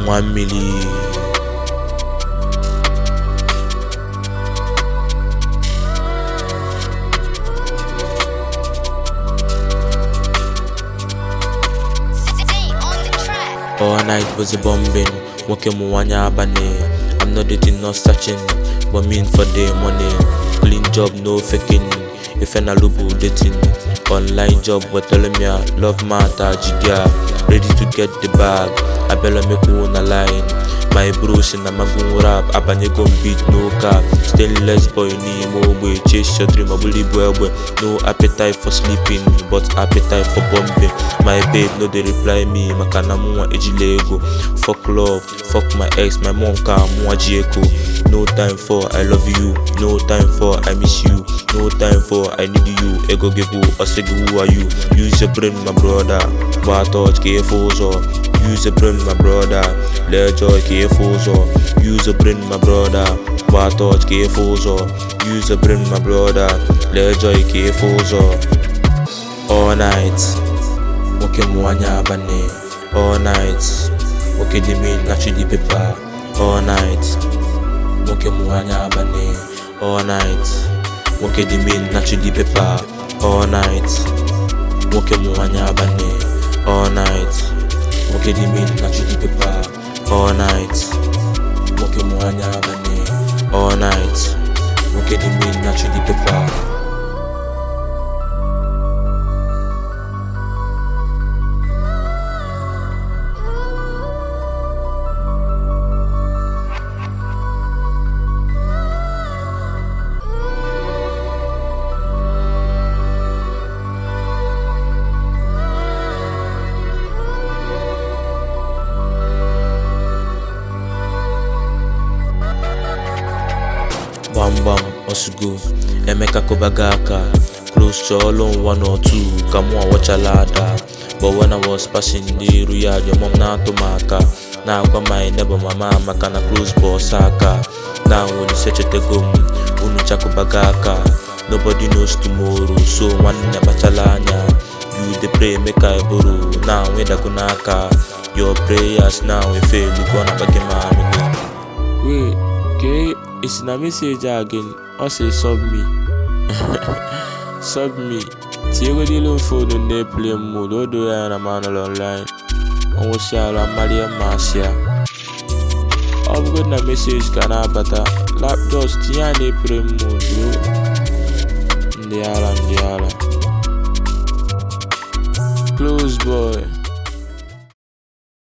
1 million. All night was a bombing, walking Mwanya Abane. I'm not dating, not searching, but mean for the money. Clean job, no faking. If I lubu dating, online job, what telling me love matter, jidia. Ready to get the bag, I better make one a line. My bros in a magun rap, abanye gon beat no cap. Stainless boy ni mo boy, chase your dream, I believe well. No appetite for sleeping, but appetite for bombing. My babe no they reply me, makana muwa ejilego. Fuck love, fuck my ex, my mom ka muwa jieko. No time for I love you, no time for I miss you, no time for I need you. Ego gebu, osegu who are you? Use your brain, my brother. Bar touch, careful so. Use your brain, my brother. Let joy, careful so. Use your brain, my brother. Bar touch, careful so. Use your brain, my brother. Let joy, careful so. All night, walking Mwanya Abane. All night, walking the mean, naturally paper. All night, walking Mwanya Abane. All night, walking the mean, naturally paper. All night, walking Mwanya Abane. All night, walking the mean, naturally paper. All night, walking Mwanya Abane. All night, walking the mean, naturally paper. Bam bam, osugo, Emeka Kobagaka. Close to all on 1 or 2, Kamua watch a ladder. But when I was passing the Ruyad, your mom na to maka. Now I got my neighbor, my mama can a close boss saka. Now when you search it go, Unu Chakobagaka. Nobody knows tomorrow, so one never chalanya. You the pray make I borrow. Now when the kunaka, your prayers now we fail, you gonna bag my wait, okay. It's in a message again. I say sub me. Sub me. Tiego di lo phone on the play mode. Odo ya na man online. On was ya la Maria Marcia. I've got na message kana bata. Lap just ya ne play mode bro. Ndiala. Close boy.